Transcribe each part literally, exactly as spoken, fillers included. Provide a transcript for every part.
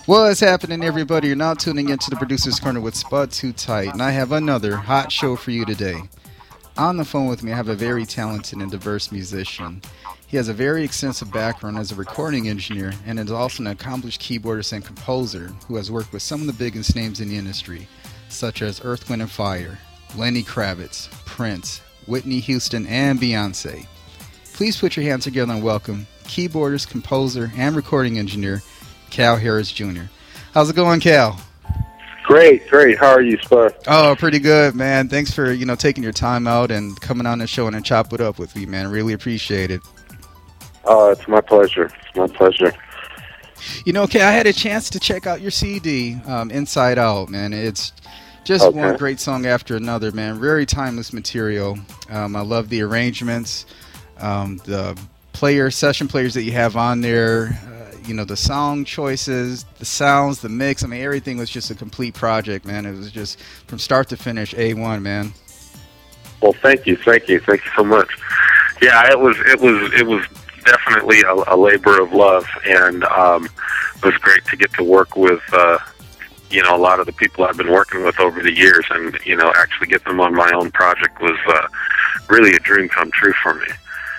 What's happening, everybody? You're now tuning into the Producer's Corner with Spud Too Tight, and I have another hot show for you today. On the phone with me, I have a very talented and diverse musician. He has a very extensive background as a recording engineer and is also an accomplished keyboardist and composer who has worked with some of the biggest names in the industry, such as Earth, Wind and Fire, Lenny Kravitz, Prince, Whitney Houston, and Beyonce. Please put your hands together and welcome keyboardist, composer, and recording engineer, Cal Harris Junior How's it going, Cal? Great, great. How are you, Spud? Oh, pretty good, man. Thanks for, you know, taking your time out and coming on the show and chop it up with me, man. Really appreciate it. Oh, it's my pleasure. It's my pleasure. You know, Cal, I had a chance to check out your C D, um, Inside Out, man. It's just Okay. one great song after another, man. Very timeless material. Um, I love the arrangements, um, the player session players that you have on there. Uh, you know, the song choices, the sounds, the mix. I mean, everything was just a complete project, man. It was just from start to finish, A one, man. Well, thank you, thank you, thank you so much. Yeah, it was, it was, it was definitely a, a labor of love, and um, it was great to get to work with, uh, you know, a lot of the people I've been working with over the years, and you know, actually get them on my own project was uh, really a dream come true for me.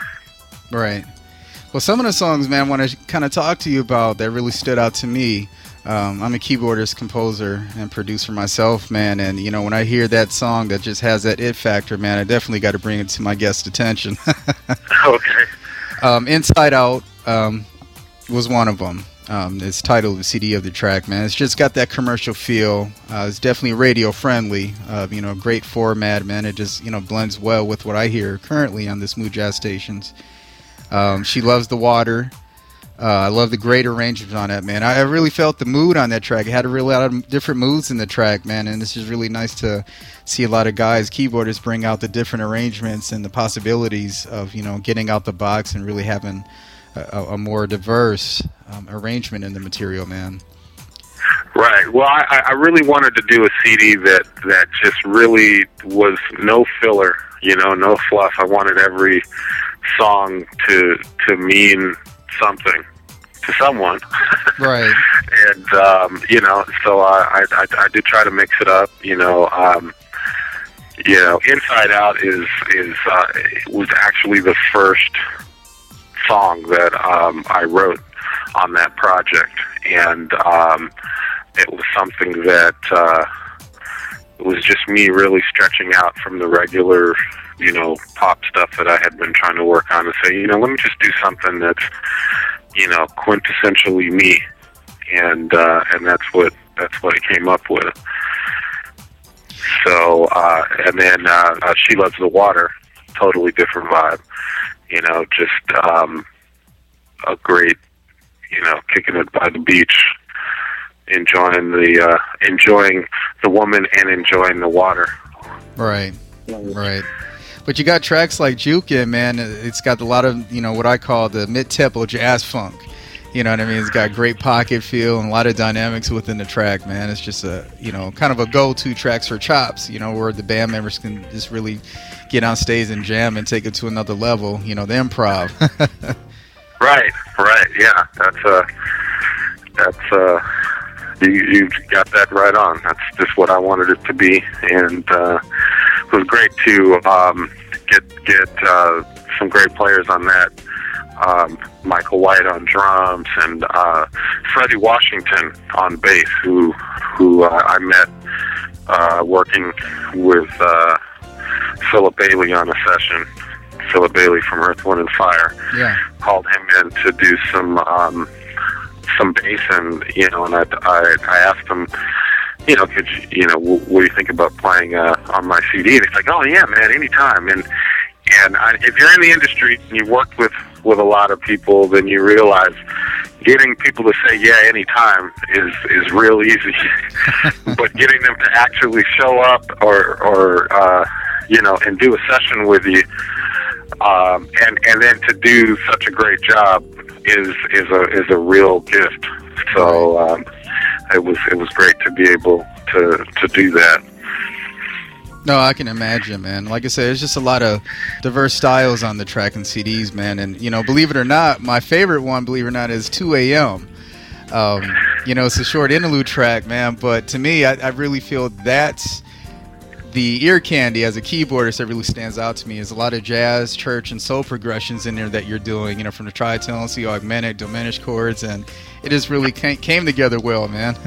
Right. Well, some of the songs, man, I want to kind of talk to you about that really stood out to me. Um, I'm a keyboardist, composer, and producer myself, man, and, you know, when I hear that song that just has that it factor, man, I definitely got to bring it to my guest's attention. Okay. Um, Inside Out um, was one of them. Um, it's titled the C D of the track, man. It's just got that commercial feel. Uh, it's definitely radio friendly. Uh, you know, great format, man. It just, you know, blends well with what I hear currently on the smooth jazz stations. Um, She Loves the Water. Uh, I love the great arrangements on that, man. I, I really felt the mood on that track. It had a really lot of different moods in the track, man, and it's just really nice to see a lot of guys, keyboardists, bring out the different arrangements and the possibilities of, you know, getting out the box and really having a, a more diverse um, arrangement in the material, man. Right. Well, I, I really wanted to do a C D that, that just really was no filler, you know, no fluff. I wanted every song to to mean something to someone. Right. And, um, you know, so I, I, I did try to mix it up, you know. Um, you know, Inside Out is, is uh, was actually the first song that um, I wrote on that project. And um, it was something that uh, it was just me really stretching out from the regular, you know, pop stuff that I had been trying to work on, and say, you know, let me just do something that's, you know, quintessentially me, and uh, and that's what that's what I came up with. So, uh, and then uh, uh, She Loves the Water, totally different vibe, you know, just um, a great, you know, kicking it by the beach, enjoying the uh, enjoying the woman and enjoying the water. Right. Right. But you got tracks like Jukin, man. It's got a lot of, you know, what I call the mid-tempo jazz funk. You know what I mean? It's got great pocket feel and a lot of dynamics within the track, man. It's just a, you know, kind of a go-to tracks for chops, you know, where the band members can just really get on stage and jam and take it to another level, you know, the improv. Right, right, yeah. That's, uh, that's, uh, you, you got that right on. That's just what I wanted it to be. And, uh, it was great to um, get get uh, some great players on that. Um, Michael White on drums and uh, Freddie Washington on bass, who who uh, I met uh, working with uh, Philip Bailey on a session. Philip Bailey from Earth, Wind and Fire. Yeah. Called him in to do some um, some bass, and you know, and I I, I asked him, you know, could you, you know, what do you think about playing uh, on my C D? And he's like, oh yeah, man, anytime. And and I, if you're in the industry and you've worked with, with a lot of people, then you realize getting people to say yeah anytime is is real easy. But getting them to actually show up or or uh, you know, and do a session with you, um, and and then to do such a great job is is a is a real gift. So. Um, It was it was great to be able to, to do that. No, I can imagine, man. Like I said, there's just a lot of diverse styles on the track and C Ds, man. And, you know, believe it or not, my favorite one, believe it or not, is two a.m. Um, You know, it's a short interlude track, man. But to me, I, I really feel that's the ear candy as a keyboardist that really stands out to me. Is a lot of jazz, church, and soul progressions in there that you're doing. You know, from the tritones, the augmented, diminished chords, and it just really came, came together well, man.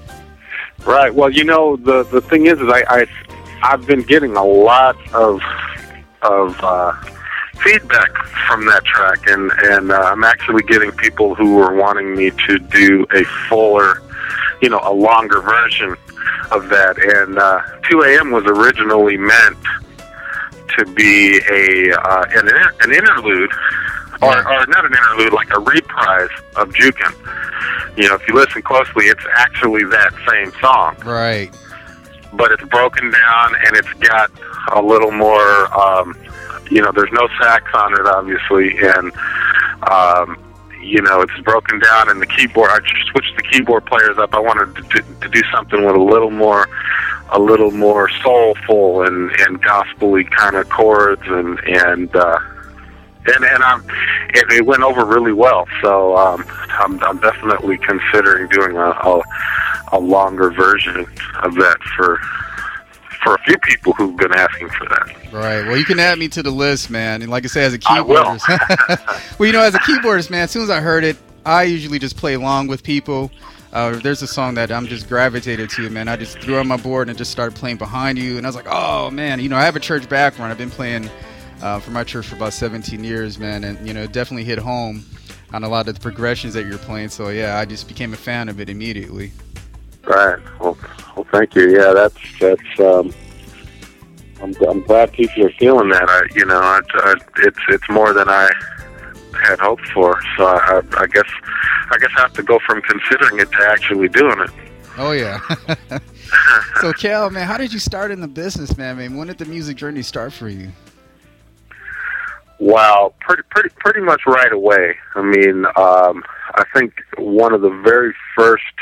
Right. Well, you know, the the thing is, is I, I I've been getting a lot of of uh, feedback from that track, and and uh, I'm actually getting people who are wanting me to do a fuller, you know, a longer version of that. And uh, two A M was originally meant to be a uh, an an interlude, or, or not an interlude, like a reprise of Jukin. You know, if you listen closely, it's actually that same song. Right. But it's broken down, and it's got a little more, um, you know, there's no sax on it, obviously, and, um, you know, it's broken down, and the keyboard, I switched the keyboard players up. I wanted to, to, to do something with a little more, a little more soulful and, and gospel-y kind of chords, and, and, uh, And and um, it, it went over really well. So um, I'm, I'm definitely considering doing a, a a longer version of that for for a few people who've been asking for that. Right. Well, you can add me to the list, man. And like I said, as a I will. keyboardist, well, you know, as a keyboardist, man, as soon as I heard it, I usually just play along with people. Uh, if there's a song that I'm just gravitated to, man, I just threw on my board and just started playing behind you. And I was like, oh, man, you know, I have a church background. I've been playing Uh, for my church for about seventeen years, man, and you know, it definitely hit home on a lot of the progressions that you're playing. So yeah, I just became a fan of it immediately. Right. Well, well thank you. Yeah, that's that's. Um, I'm I'm glad people are feeling that. I, you know, I, I, it's it's more than I had hoped for. So I, I guess I guess I have to go from considering it to actually doing it. Oh yeah. So Cal, man, how did you start in the business, man? I mean, when did the music journey start for you? Wow, pretty, pretty, pretty much right away. I mean, um, I think one of the very first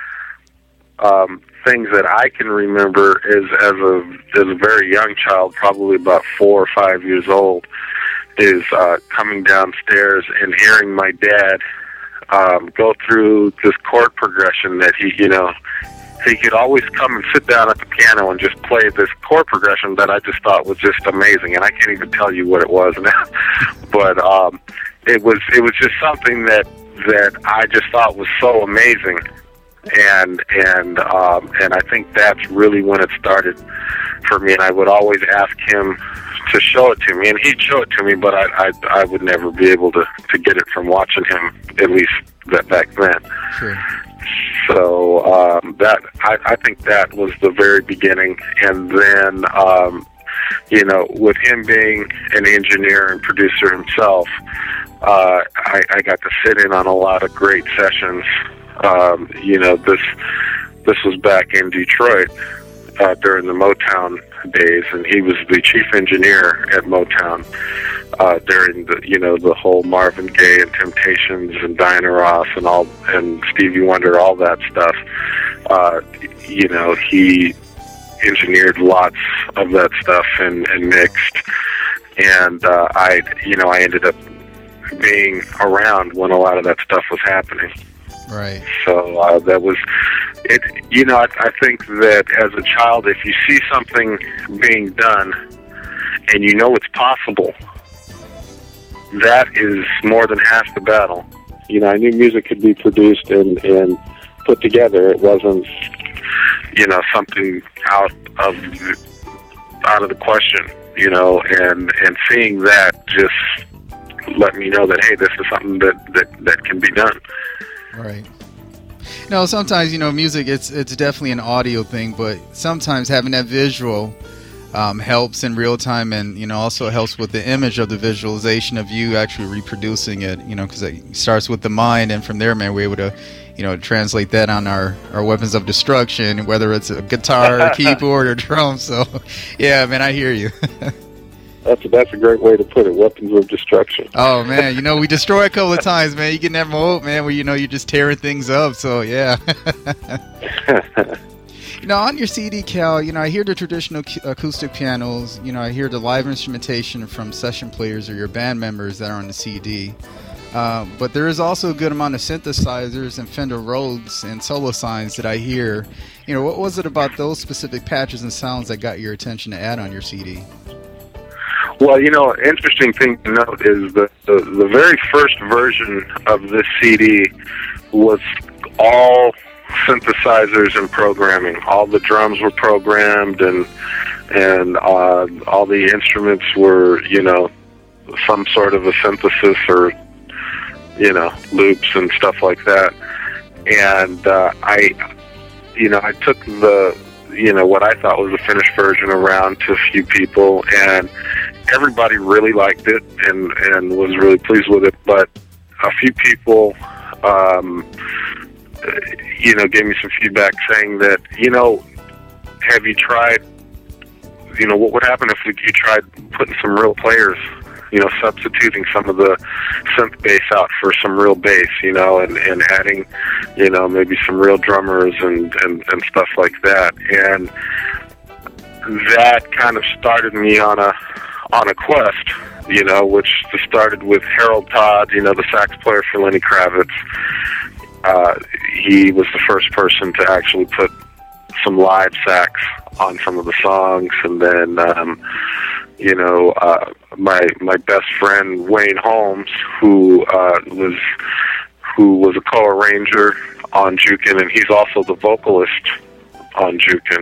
um, things that I can remember is as a as a very young child, probably about four or five years old, is uh, coming downstairs and hearing my dad um, go through this chord progression that he, you know. He could always come and sit down at the piano and just play this chord progression that I just thought was just amazing, and I can't even tell you what it was now. But um, it was it was just something that that I just thought was so amazing, and and um, and I think that's really when it started for me. And I would always ask him to show it to me, and he'd show it to me, but I I, I would never be able to, to get it from watching him, at least that back then. Sure. So um, that I, I think that was the very beginning, and then um, you know, with him being an engineer and producer himself, uh, I, I got to sit in on a lot of great sessions. Um, you know, this this was back in Detroit uh, during the Motown days, and he was the chief engineer at Motown uh, during the you know the whole Marvin Gaye and Temptations and Diana Ross and all and Stevie Wonder, all that stuff. Uh, you know, he engineered lots of that stuff and, and mixed, and uh, I you know I ended up being around when a lot of that stuff was happening. Right. So uh, that was it. You know, I, I think that as a child, if you see something being done and you know it's possible, that is more than half the battle. You know, I knew music could be produced and, and put together. It wasn't, you know, something out of out of the question. You know, and and seeing that just let me know that hey, this is something that that, that can be done. Right. No, sometimes, you know, music, it's it's definitely an audio thing, but sometimes having that visual um, helps in real time, and, you know, also helps with the image of the visualization of you actually reproducing it, you know, because it starts with the mind, and from there, man, we're able to, you know, translate that on our, our weapons of destruction, whether it's a guitar, keyboard, or drum. So, yeah, man, I hear you. That's a, that's a great way to put it, weapons of destruction. Oh, man, you know, we destroy a couple of times, man. You get in that mode, man, where, you know, you're just tearing things up. So, yeah. You know, on your C D, Cal, you know, I hear the traditional acoustic pianos. You know, I hear the live instrumentation from session players or your band members that are on the C D. Uh, but there is also a good amount of synthesizers and Fender Rhodes and solo signs that I hear. You know, what was it about those specific patches and sounds that got your attention to add on your C D? Well, you know, interesting thing to note is that the, the very first version of this C D was all synthesizers and programming. All the drums were programmed, and and uh, all the instruments were, you know, some sort of a synthesis or, you know, loops and stuff like that. And uh, I, you know, I took the, you know, what I thought was the finished version around to a few people, and everybody really liked it and, and was really pleased with it. But a few people, um, you know, gave me some feedback saying that, you know, have you tried, you know, what would happen if you tried putting some real players, you know, substituting some of the synth bass out for some real bass, you know, and, and adding, you know, maybe some real drummers and, and, and stuff like that. And that kind of started me on a on a quest, you know, which started with Harold Todd, you know, the sax player for Lenny Kravitz. Uh, he was the first person to actually put some live sax on some of the songs, and then um, you know, uh, my my best friend Wayne Holmes, who uh, was who was a co-arranger on Jukin, and he's also the vocalist on Jukin,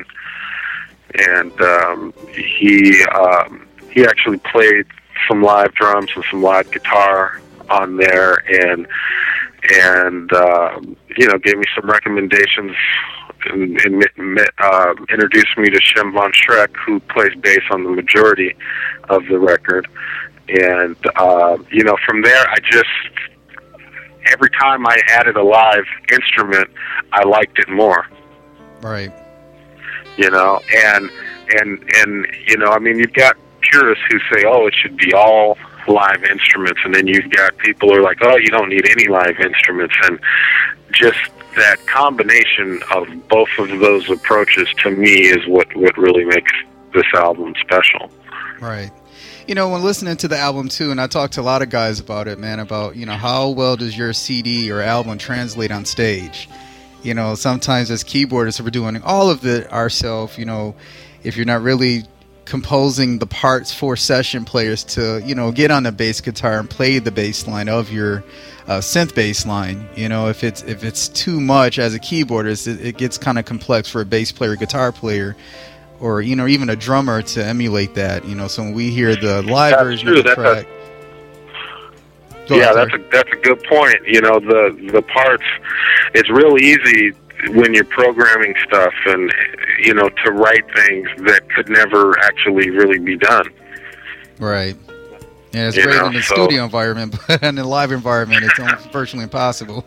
and um, he um, he actually played some live drums and some live guitar on there, and and uh, you know, gave me some recommendations. And, and uh, introduced me to Shem Von Schreck, who plays bass on the majority of the record. And, uh, you know, from there, I just, every time I added a live instrument, I liked it more. Right. You know, and, and, and, you know, I mean, you've got purists who say, oh, it should be all live instruments. And then you've got people who are like, oh, you don't need any live instruments. And just that combination of both of those approaches, to me, is what, what really makes this album special. Right. You know, when listening to the album, too, and I talked to a lot of guys about it, man, about, you know, how well does your C D or album translate on stage? You know, sometimes as keyboardists, if we're doing all of it ourselves, you know, if you're not really composing the parts for session players to, you know, get on the bass guitar and play the bass line of your uh, synth bass line, you know, if it's if it's too much as a keyboardist, it, it gets kind of complex for a bass player, guitar player, or, you know, even a drummer to emulate that, you know. So when we hear the live that's version true. of the that's track, a, yeah, that's a that's a good point. You know, the the parts, it's real easy when you're programming stuff, and, you know, to write things that could never actually really be done. Right. Yeah, it's you great know, in the so. studio environment, but in the live environment, it's almost virtually impossible.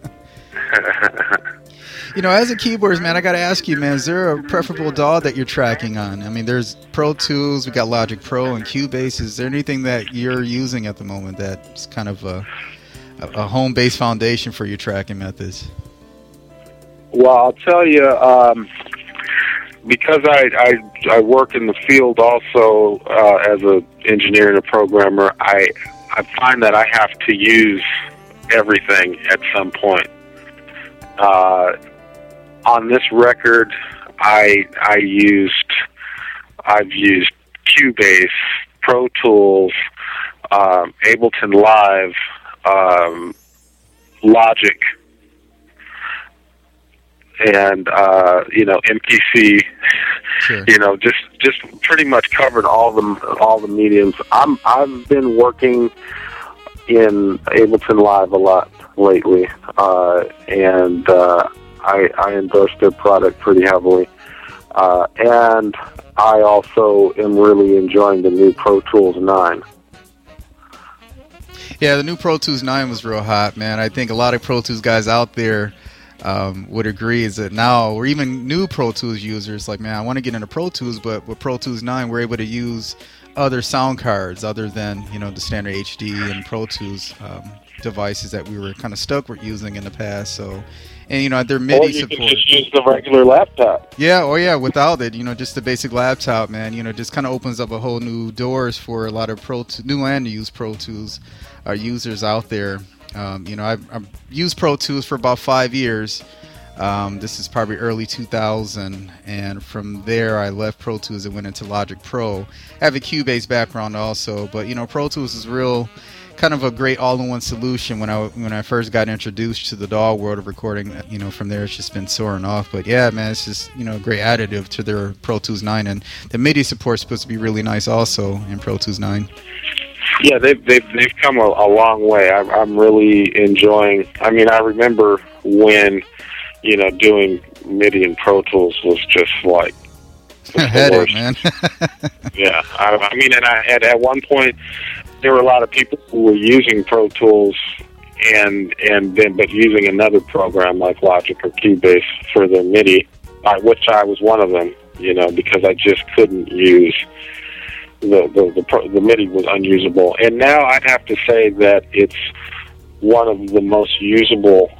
You know, as a keyboardist, man, I got to ask you, man, is there a preferable D A W that you're tracking on? I mean, there's Pro Tools, we got Logic Pro and Cubase. Is there anything that you're using at the moment that's kind of a, a home-based foundation for your tracking methods? Well, I'll tell you, um, because I, I I work in the field also uh, as an engineer and a programmer, I I find that I have to use everything at some point. Uh, on this record, I I used I've used Cubase, Pro Tools, um, Ableton Live, um, Logic, and uh, you know, M P C. Sure. You know, just just pretty much covered all the all the mediums. I'm I've been working in Ableton Live a lot lately, uh, and uh, I, I endorse their product pretty heavily. Uh, and I also am really enjoying the new Pro Tools nine. Yeah, the new Pro Tools nine was real hot, man. I think a lot of Pro Tools guys out there um, would agree is that now, or even new Pro Tools users, like, man, I want to get into Pro Tools, but with Pro Tools nine, we're able to use other sound cards other than, you know, the standard H D and Pro Tools. Um, devices that we were kind of stuck with using in the past. So, and you know, their Or MIDI you support. can just use the regular laptop. Yeah, oh yeah, without it, you know, just the basic laptop, man, you know, just kind of opens up a whole new doors for a lot of Pro t- new and used Pro Tools uh, users out there. Um, you know, I've, I've used Pro Tools for about five years. Um, this is probably early two thousand, and from there I left Pro Tools and went into Logic Pro. I have a Cubase background also, but you know, Pro Tools is real kind of a great all-in-one solution when I when I first got introduced to the D A W world of recording. You know, from there it's just been soaring off. But yeah, man, it's just, you know, a great additive to their Pro Tools nine, and the MIDI support is supposed to be really nice also in Pro Tools nine. Yeah, they've they've they've come a, a long way. I'm I'm really enjoying. I mean, I remember when, you know, doing MIDI in Pro Tools was just like the Headache, man. Yeah, I, I mean, and I at at one point there were a lot of people who were using Pro Tools and and then but using another program like Logic or Cubase for their MIDI, uh, which I was one of them. You know, because I just couldn't use. The the the, pro, the MIDI was unusable, and now I'd have to say that it's one of the most usable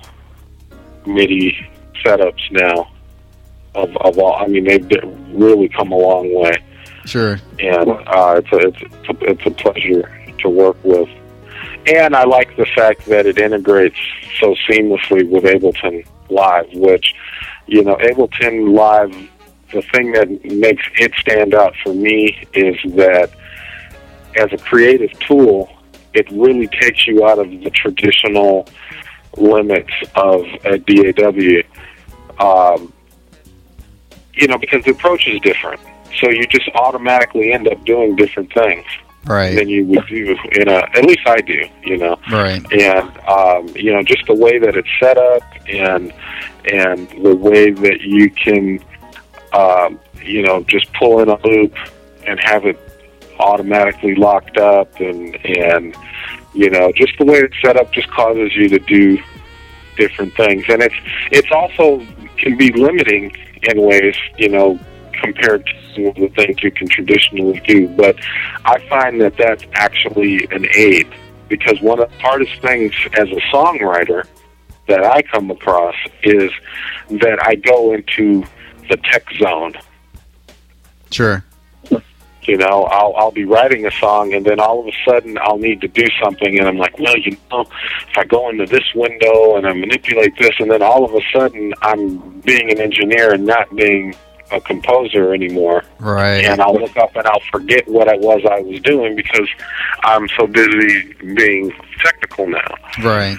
MIDI setups now of of all. I mean, they've really come a long way. Sure. And uh, it's a, it's a, it's a pleasure to work with, and I like the fact that it integrates so seamlessly with Ableton Live, which, you know, Ableton Live. The thing that makes it stand out for me is that as a creative tool, it really takes you out of the traditional limits of a D A W, um, you know, because the approach is different. So you just automatically end up doing different things right. than you would do in a, at least I do, you know. Right. And, um, you know, just the way that it's set up and and the way that you can, Um, you know, just pull in a loop and have it automatically locked up, and and you know, just the way it's set up just causes you to do different things, and it's it's also can be limiting in ways, you know, compared to some of the things you can traditionally do. But I find that that's actually an aid, because one of the hardest things as a songwriter that I come across is that I go into the tech zone. Sure. You know, I'll I'll be writing a song, and then all of a sudden I'll need to do something, and I'm like, well, you know, if I go into this window and I manipulate this, and then all of a sudden I'm being an engineer and not being a composer anymore. Right. And I'll look up and I'll forget what it was I was doing because I'm so busy being technical now. Right.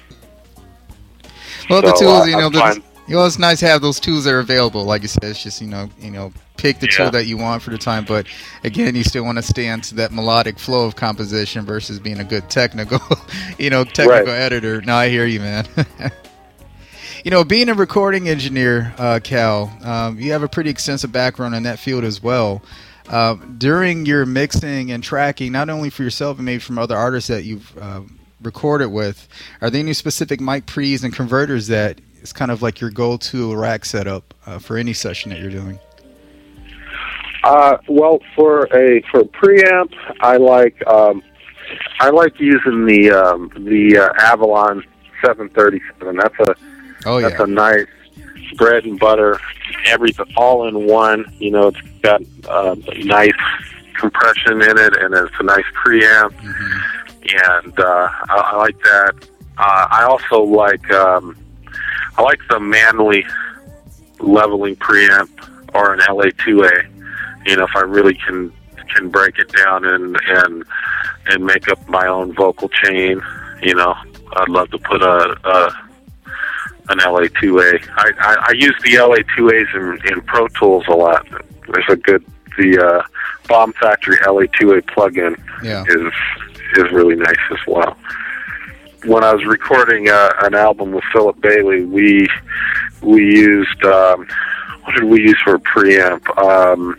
Well, so, the tools, uh, you know, I'm the, fine. you know, it's nice to have those tools that are available. Like you said, it's just, you know, you know, pick the Yeah. tool that you want for the time. But again, you still want to stay into that melodic flow of composition versus being a good technical, you know, technical Right. editor. No, I hear you, man. You know, being a recording engineer, uh, Cal, um, you have a pretty extensive background in that field as well. Uh, during your mixing and tracking, not only for yourself but maybe from other artists that you've uh, recorded with, are there any specific mic pre's and converters that is kind of like your go-to rack setup uh, for any session that you're doing? Uh, well, for a for a preamp, I like um, I like using the um, the uh, Avalon seven thirty-seven. That's a Oh yeah, that's a nice bread and butter, everything all in one. You know, it's got uh, nice compression in it, and it's a nice preamp, mm-hmm. and uh, I, I like that. Uh, I also like um, I like the Manley leveling preamp or an L A two A. You know, if I really can can break it down and and and make up my own vocal chain, you know, I'd love to put a, a an L A two A. I, I, I use the L A two As in, in Pro Tools a lot. There's a good the uh, Bomb Factory L A two A plugin Yeah. is is really nice as well. When I was recording uh, an album with Philip Bailey, we we used um, what did we use for a preamp? Um,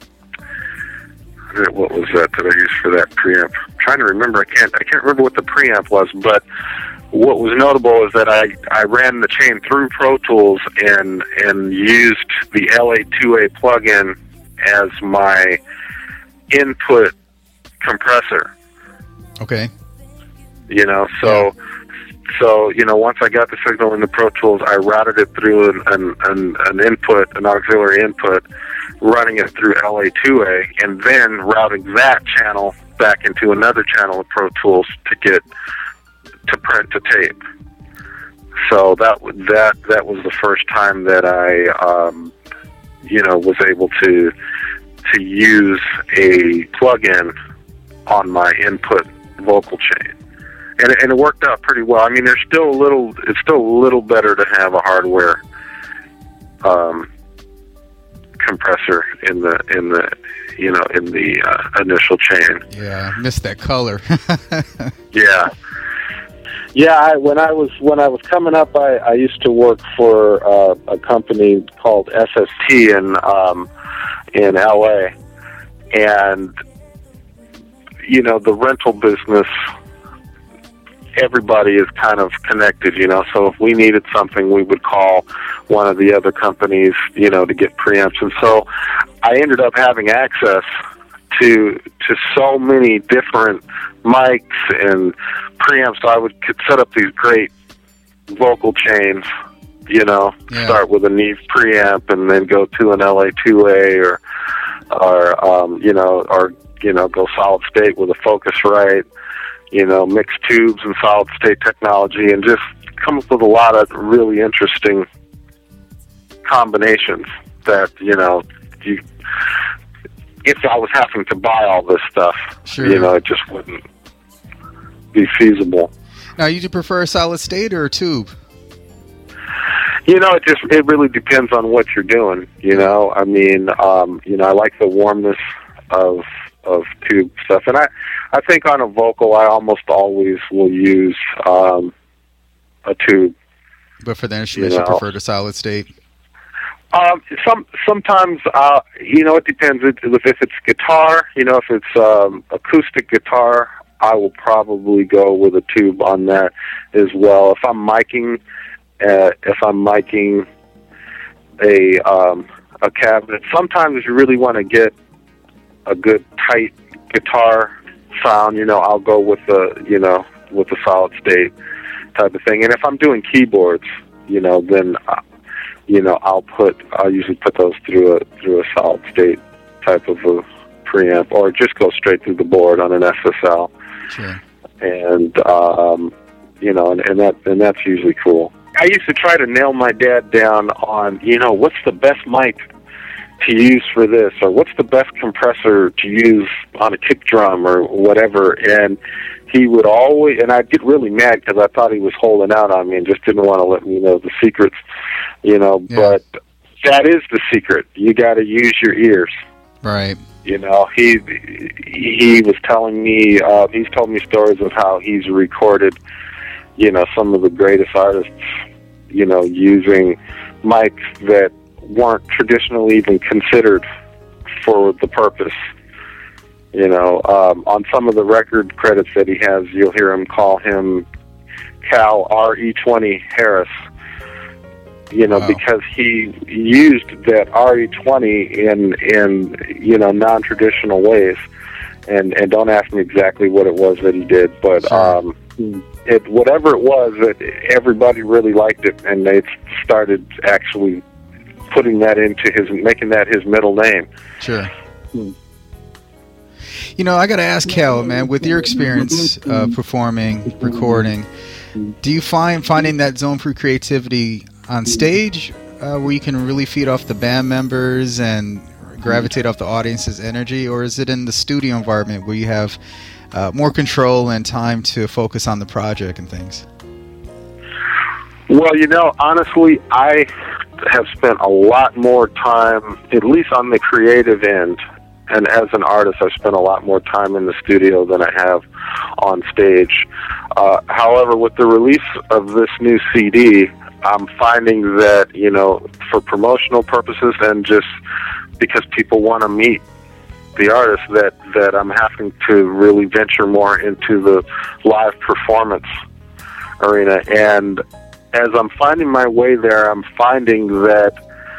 what was that that I used for that preamp? I'm trying to remember. I can't. I can't remember what the preamp was. But what was notable is that I, I ran the chain through Pro Tools and and used the L A two A plugin as my input compressor. Okay. You know, so so, you know, once I got the signal in the Pro Tools, I routed it through an, an, an, an input, an auxiliary input, running it through L A two A, and then routing that channel back into another channel of Pro Tools to get to print to tape. So that that that was the first time that I, um, you know, was able to to use a plug-in on my input vocal chain, and and it worked out pretty well. I mean, there's still a little, it's still a little better to have a hardware um, compressor in the in the you know in the uh, initial chain. Yeah, I missed that color. Yeah. Yeah, I, when I was when I was coming up, I, I used to work for uh, a company called S S T in um, in L A, and you know the rental business. Everybody is kind of connected, you know. So if we needed something, we would call one of the other companies, you know, to get preamps. And so I ended up having access to to so many different mics and preamps. So I would could set up these great vocal chains, you know, yeah. Start with a Neve preamp and then go to an L A two A or or um, you know or you know go solid state with a Focusrite, you know, mix tubes and solid state technology, and just come up with a lot of really interesting combinations that, you know, you, if I was having to buy all this stuff, sure. you know, it just wouldn't be feasible. Now, you do prefer a solid state or a tube? You know, it just, it really depends on what you're doing, you know. I mean, um, you know, I like the warmness of of tube stuff, and I, I think on a vocal, I almost always will use um, a tube. But for the instruments, you, know, you prefer the solid state? Um, some sometimes, uh, you know, it depends. If it's guitar, you know, if it's um, acoustic guitar, I will probably go with a tube on that as well. If I'm miking, uh, if I'm miking a um, a cabinet, sometimes you really want to get a good tight guitar sound, you know, I'll go with the, you know, with the solid state type of thing. And if I'm doing keyboards, you know, then, uh, you know, I'll put, I'll usually put those through a, through a solid state type of a preamp, or just go straight through the board on an S S L. Sure. And, um, you know, and, and that, and that's usually cool. I used to try to nail my dad down on, you know, what's the best mic to use for this, or what's the best compressor to use on a kick drum or whatever. And he would always, and I'd get really mad because I thought he was holding out on me and just didn't want to let me know the secrets, you know, yeah. But that is the secret. You got to use your ears. Right. You know, he he was telling me, uh, he's told me stories of how he's recorded, you know, some of the greatest artists, you know, using mics that weren't traditionally even considered for the purpose. You know, um, on some of the record credits that he has, you'll hear him call him Cal R E twenty Harris, you know, wow. Because he used that R E twenty in, in you know, non-traditional ways. And, and don't ask me exactly what it was that he did, but sure. um, it whatever it was, it, everybody really liked it, and they started actually putting that into his, making that his middle name. Sure. Hmm. You know, I got to ask Cal, man, with your experience uh, performing, recording, do you find finding that zone for creativity on stage uh, where you can really feed off the band members and gravitate off the audience's energy, or is it in the studio environment where you have uh, more control and time to focus on the project and things? Well, you know, honestly, I have spent a lot more time, at least on the creative end, and as an artist, I've spent a lot more time in the studio than I have on stage. Uh, however, with the release of this new C D, I'm finding that, you know, for promotional purposes and just because people want to meet the artist, that, that I'm having to really venture more into the live performance arena. And as I'm finding my way there, I'm finding that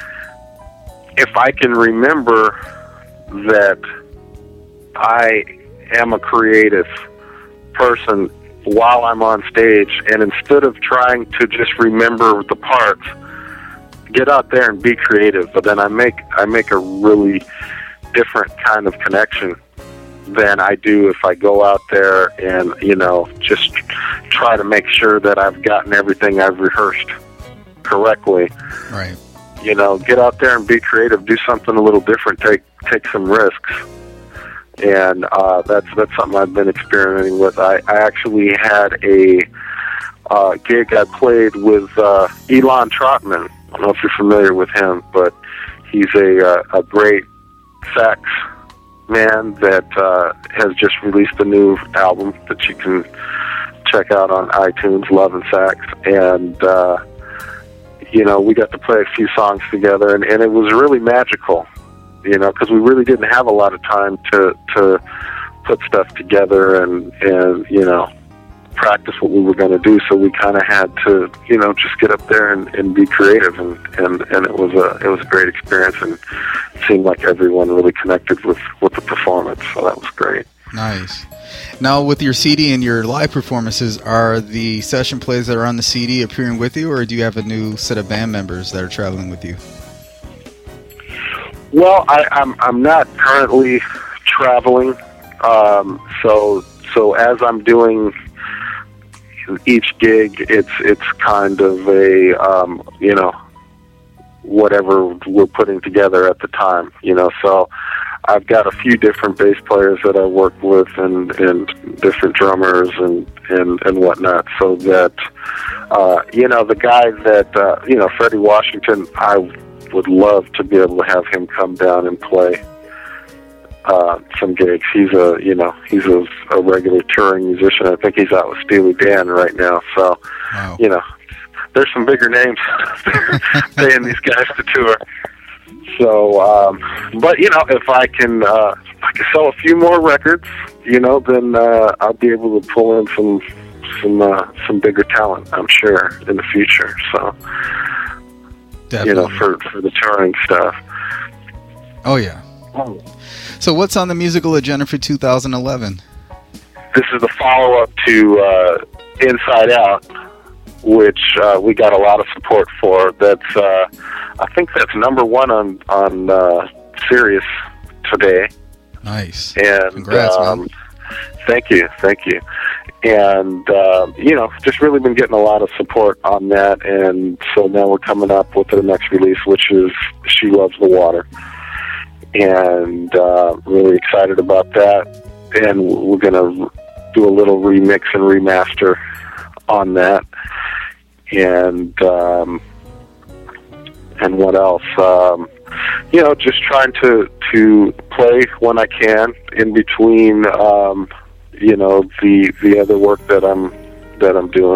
if I can remember that I am a creative person while I'm on stage, and instead of trying to just remember the parts, get out there and be creative. But then I make I make a really different kind of connection than I do if I go out there and, you know, just try to make sure that I've gotten everything I've rehearsed correctly. Right. You know, get out there and be creative, do something a little different, take take some risks. And uh, that's that's something I've been experimenting with. I, I actually had a uh, gig I played with uh, Elon Trotman. I don't know if you're familiar with him, but he's a uh, a great sax man that uh, has just released a new album that you can check out on iTunes, Love and Sax. And, uh, you know, we got to play a few songs together, and, and it was really magical, you know, because we really didn't have a lot of time to, to put stuff together and, and, you know, practice what we were going to do. So we kind of had to, you know, just get up there and, and be creative, and, and, and it was a it was a great experience, and it seemed like everyone really connected with, with the performance. So that was great. Nice. Now, with your C D and your live performances, are the session plays that are on the C D appearing with you, or do you have a new set of band members that are traveling with you? Well, I, I'm I'm not currently traveling, um, so so as I'm doing each gig, it's it's kind of a um, you know, whatever we're putting together at the time, you know. So I've got a few different bass players that I work with, and, and different drummers and, and, and whatnot, so that uh, you know, the guy that uh, you know, Freddie Washington, I would love to be able to have him come down and play uh, some gigs. He's a, you know, he's a, a regular touring musician. I think he's out with Steely Dan right now. So, wow. You know, there's some bigger names paying these guys to tour. So, um, but you know, if I can, uh, if I can sell a few more records, you know, then uh, I'll be able to pull in some, some, uh, some bigger talent, I'm sure, in the future. So, Definitely. You know, for for the touring stuff. Oh yeah. So what's on the musical agenda for two thousand eleven? This is the follow-up to uh, Inside Out, which uh, we got a lot of support for. That's uh, I think that's number one on on uh, Sirius today. Nice. And congrats, um, man. Thank you, thank you. And uh, you know, just really been getting a lot of support on that. And so now we're coming up with the next release, which is She Loves the Water. And uh, really excited about that. And we're going to do a little remix and remaster on that. And um, and what else? Um, you know, just trying to to play when I can in between. Um, you know, the the other work that I'm that I'm doing,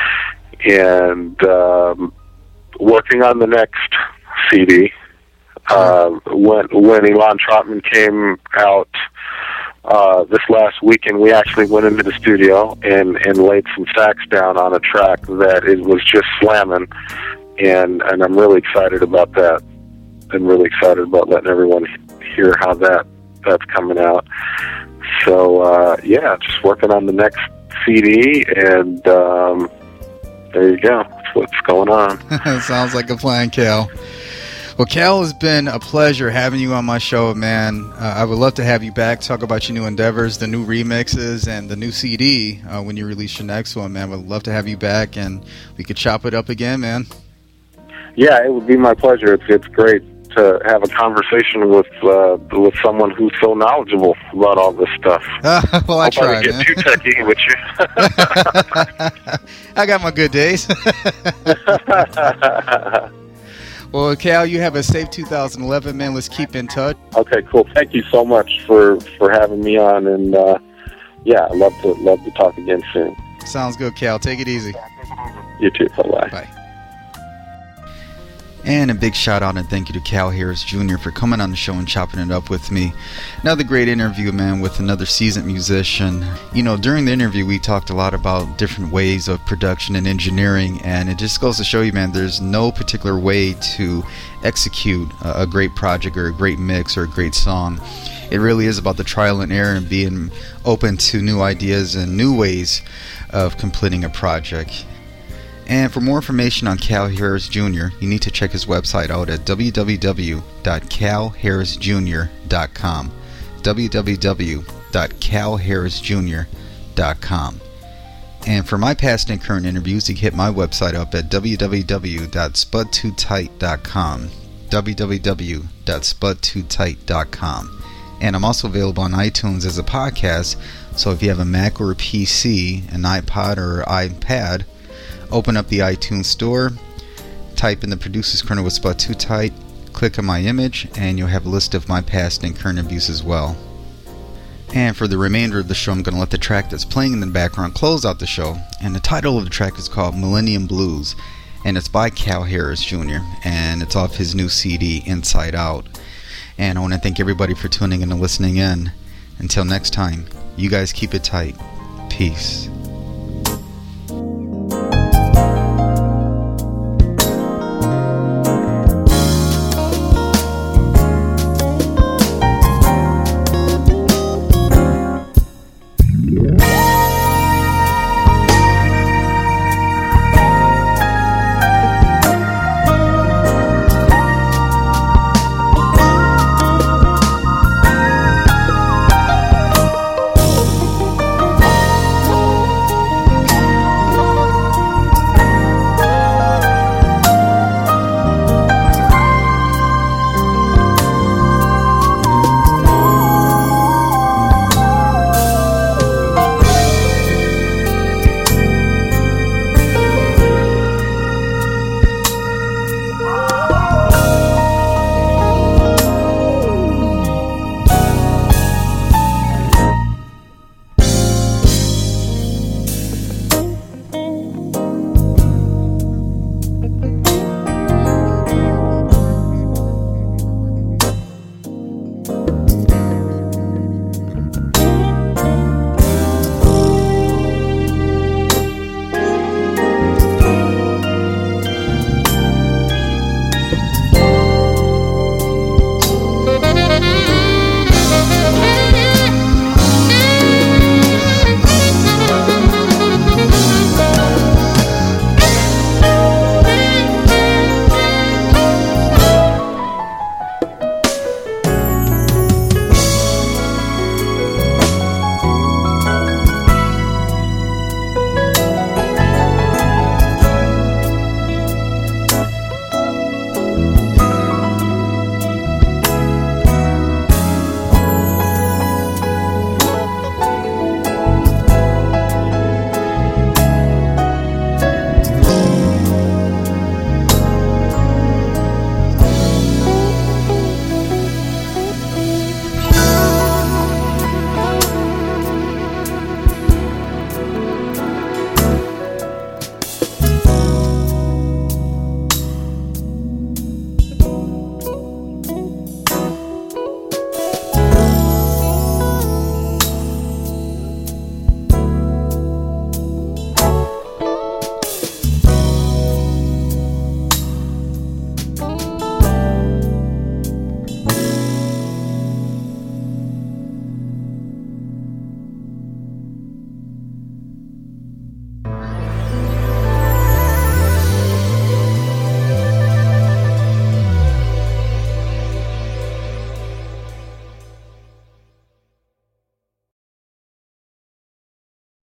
and um, working on the next C D. Uh, when when Elon Trotman came out uh, this last weekend, we actually went into the studio and, and laid some sax down on a track that it was just slamming, and and I'm really excited about that. I'm really excited about letting everyone hear how that that's coming out. So uh, yeah, just working on the next C D, and um, there you go. That's what's going on. Sounds like a plan, Cal. Well, Cal, it's been a pleasure having you on my show, man. Uh, I would love to have you back, talk about your new endeavors, the new remixes, and the new C D uh, when you release your next one, man. Would love to have you back, and we could chop it up again, man. Yeah, it would be my pleasure. It's it's great to have a conversation with uh, with someone who's so knowledgeable about all this stuff. Uh, well, I I'll try, get man. too techie with you. I got my good days. Well, Cal, you have a safe two thousand eleven, man. Let's keep in touch. Okay, cool. Thank you so much for, for having me on, and uh, yeah, I'd love to love to talk again soon. Sounds good, Cal. Take it easy. You too. Bye-bye. Bye. And a big shout out and thank you to Cal Harris Junior for coming on the show and chopping it up with me. Another great interview, man, with another seasoned musician. You know, during the interview, we talked a lot about different ways of production and engineering, and it just goes to show you, man, there's no particular way to execute a great project or a great mix or a great song. It really is about the trial and error and being open to new ideas and new ways of completing a project. And for more information on Cal Harris Junior, you need to check his website out at w w w dot cal harris junior dot com. w w w dot cal harris junior dot com. And for my past and current interviews, you can hit my website up at w w w dot spud too tight dot com. w w w dot spud too tight dot com. And I'm also available on iTunes as a podcast, so if you have a Mac or a P C, an iPod or iPad, open up the iTunes store, type in the Producer's Corner with Spud Too Tight, click on my image, and you'll have a list of my past and current interviews as well. And for the remainder of the show, I'm going to let the track that's playing in the background close out the show. And the title of the track is called Millennium Blues, and it's by Cal Harris Junior, and it's off his new C D, Inside Out. And I want to thank everybody for tuning in and listening in. Until next time, you guys keep it tight. Peace.